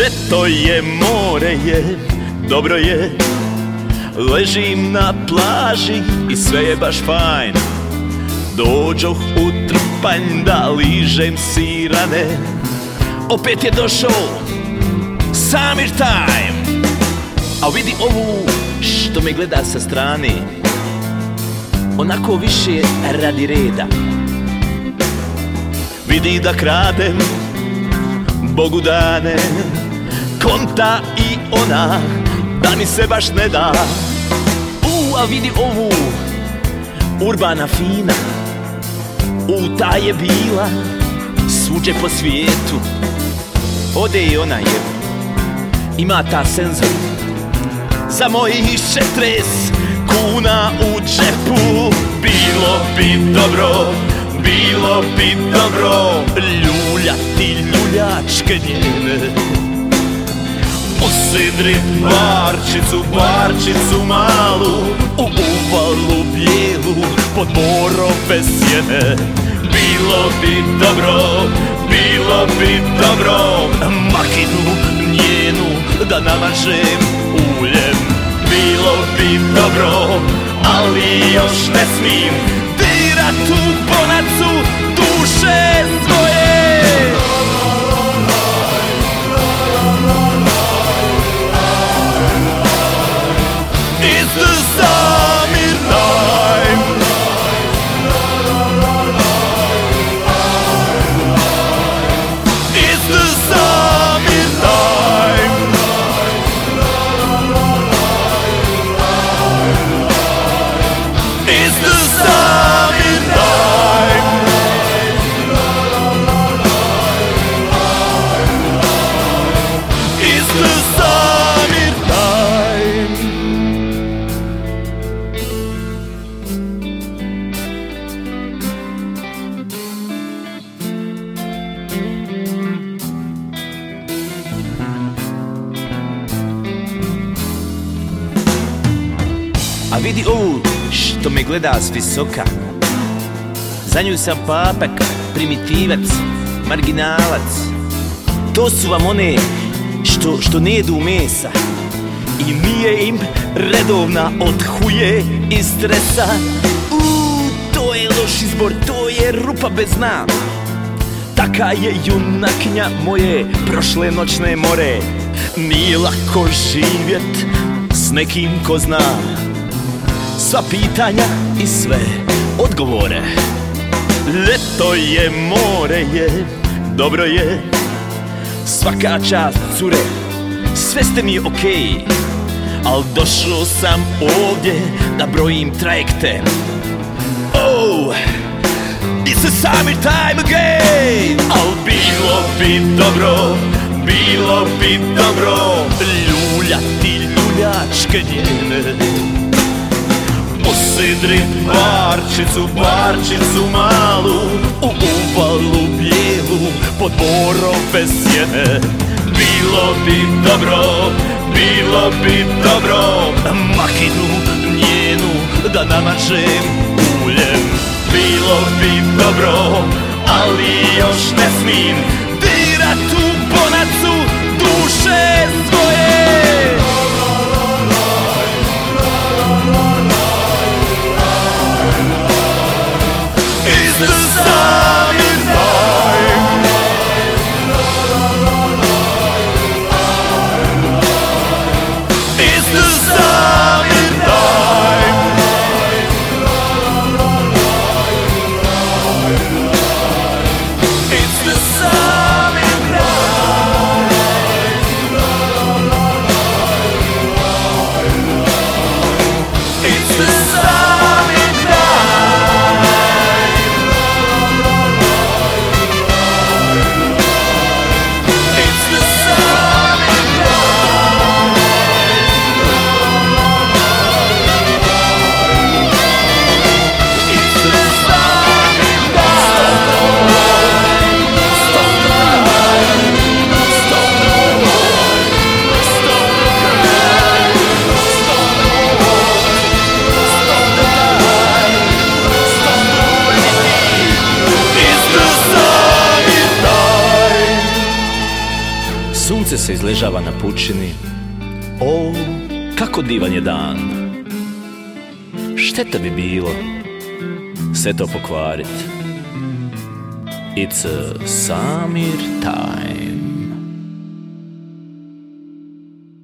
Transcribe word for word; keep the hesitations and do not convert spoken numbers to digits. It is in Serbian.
Leto je, more je, dobro je. Ležim na plaži i sve je baš fajn. Dođoh u trpanj da ližem sirane. Opet je došao summer time. A vidi ovu što me gleda sa strane, onako više radi reda. Vidi da kradem Bogu dane, konta i ona da mi se baš ne da. U, a vidi ovu urbana fina, u ta je bila svuđe po svijetu. Ode i ona je, ima ta senzor za mojih četres kuna u džepu. Bilo bi dobro, bilo bi dobro ljuljati ljuljačke njene, usidrit barčicu, barčicu malu u uvalu bijelu pod borove sjene. Bilo bi dobro, bilo bi dobro makinu njenu da namažem uljem. Bilo bi dobro, ali još ne smijem dirat u bonacu duše svoje. It's the summer time. It's the summer time. It's the summer time. It's the summer time. A vidi ovu što me gleda s visoka, za nju sam papak, primitivac, marginalac. To su vam one što, što ne jedu mesa i nije im redovna od huje i stresa. Uuu, to je loš izbor, to je rupa bez dna. Taka je junakinja moje prošle noćne more. Nije lako živjet s nekim ko zna sva pitanja i sve odgovore. Leto je, more je, dobro je. Svaka čast cure, sve ste mi okej, al došao sam ovdje da brojim trajekte. Oh, it's the summer time again. Al bilo bi dobro, bilo bi dobro ljuljati ljuljačke njene, usidrit barčicu, barčicu malu u uvalu bijelu pod borove sjene. Bilo bi dobro, bilo bi dobro makinu njenu da namažem uljem. Bilo bi dobro, ali još ne smijem dirat u bonacu duše svoje. It's the summer time. It's the summer time. It's the summer time. It's the summer time. Sunce se izležava na pučini. O, kako divan je dan. Šteta bi bilo sve to pokvarit. It's a Samir time.